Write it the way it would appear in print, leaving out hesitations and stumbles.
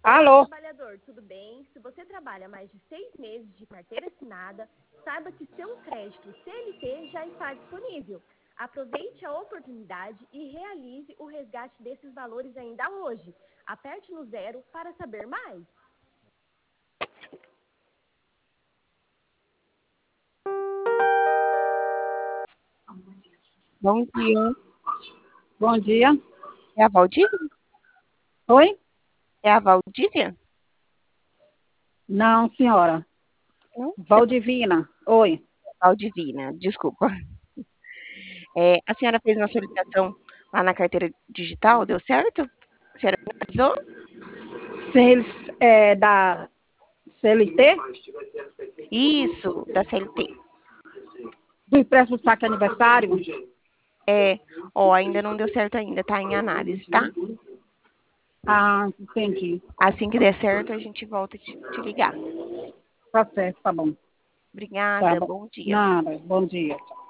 Alô? Trabalhador, tudo bem? Se você trabalha mais de 6 meses de carteira assinada, saiba que seu crédito CLT já está disponível. Aproveite a oportunidade e realize o resgate desses valores ainda hoje. Aperte no 0 para saber mais. Bom dia. Bom dia. É a Valdívia? Oi? É a Valdívia? Não, senhora. Não? Valdivina. Oi. Valdivina, desculpa. A senhora fez uma solicitação lá na carteira digital, deu certo? A senhora finalizou? Vocês da CLT? Isso, da CLT. Do empréstimo do saque aniversário? Ainda não deu certo ainda, tá em análise, tá? Ah, entendi. Assim que der certo, a gente volta a te ligar. Tá certo, tá bom. Tá Obrigada, bom. bom dia. Nada. Bom dia.